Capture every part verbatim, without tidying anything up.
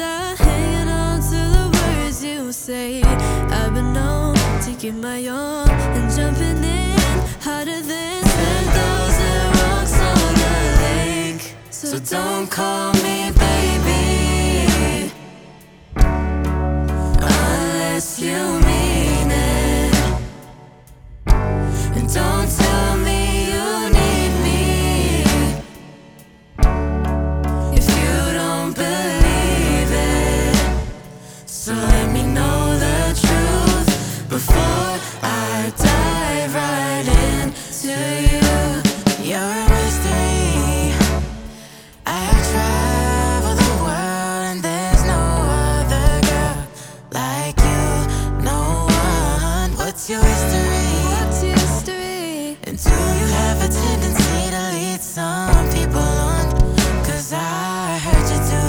die hanging on to the words you say. I've been known to keep my own and jumping in harder than ten thousand rocks on the lake. So don't call me baby unless you mean it, and don't tell me you need me if you don't believe it. So let me know the truth before I dive right into you. You're a mystery. I have traveled the world and there's no other girl like you. No one. What's your history? What's your history? And do you have a tendency to lead some people on? Cause I heard you do.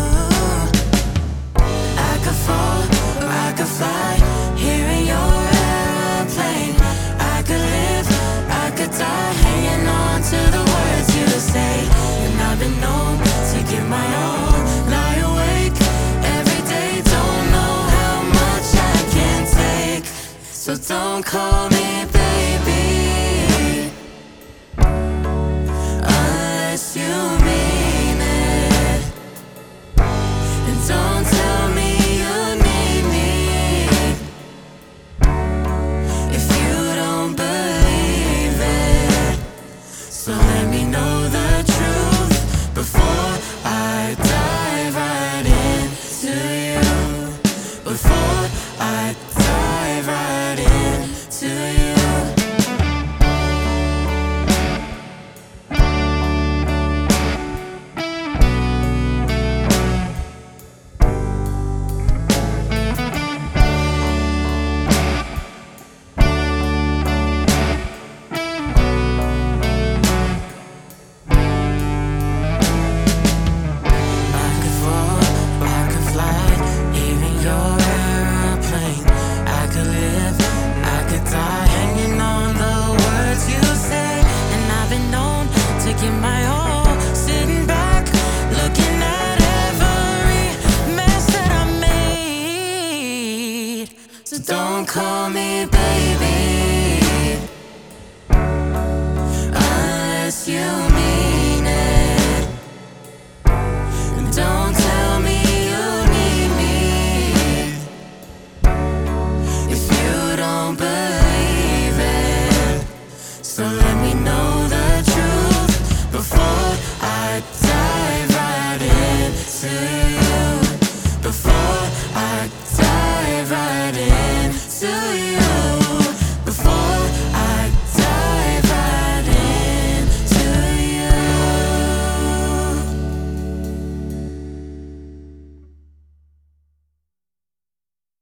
I could fall or I could fly here in your airplane. I could live, I could die hanging on to the words you say. And I've been known to give my all, lie awake every day, don't know how much I can take. So don't call me baby unless you mean it, and don't tell me you need me if you don't believe it. So let me know the truth before I dive right into you. Before I dive right into you. I could fall, I could fly here in your airplane. I could live, I could die hanging on the words you say. And I've been known to give my all, sitting back, looking at every mess that I made. So don't call me baby unless you mean it, and don't tell me you need me if you don't believe it. So let me know the truth before I dive right into you. Before I dive right into you.